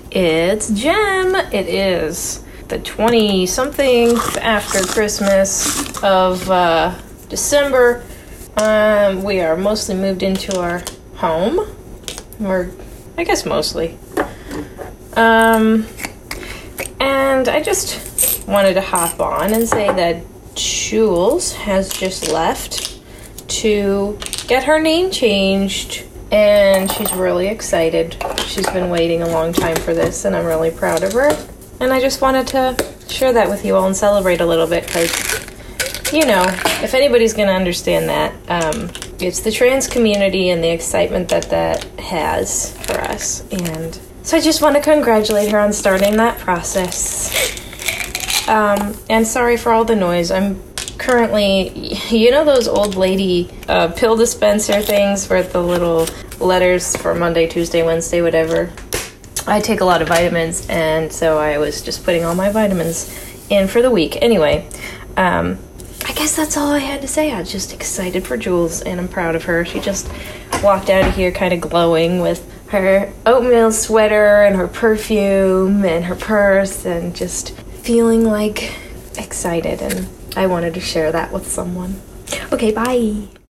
It's Jem. It is the 20-something after Christmas of December. We are mostly moved into our home. Or, I guess mostly. And I just wanted to hop on and say that Jules has just left to get her name changed. And she's really excited. She's been waiting a long time for this, and I'm really proud of her. And I just wanted to share that with you all and celebrate a little bit, because, you know, if anybody's going to understand that, it's the trans community and the excitement that has for us. And so I just want to congratulate her on starting that process. And sorry for all the noise. I'm currently, you know those old lady pill dispenser things with the little letters for Monday, Tuesday, Wednesday, whatever? I take a lot of vitamins, and so I was just putting all my vitamins in for the week. Anyway, I guess that's all I had to say. I'm just excited for Jules, and I'm proud of her. She just walked out of here kind of glowing with her oatmeal sweater and her perfume and her purse, and just feeling like excited, and I wanted to share that with someone. Okay, bye.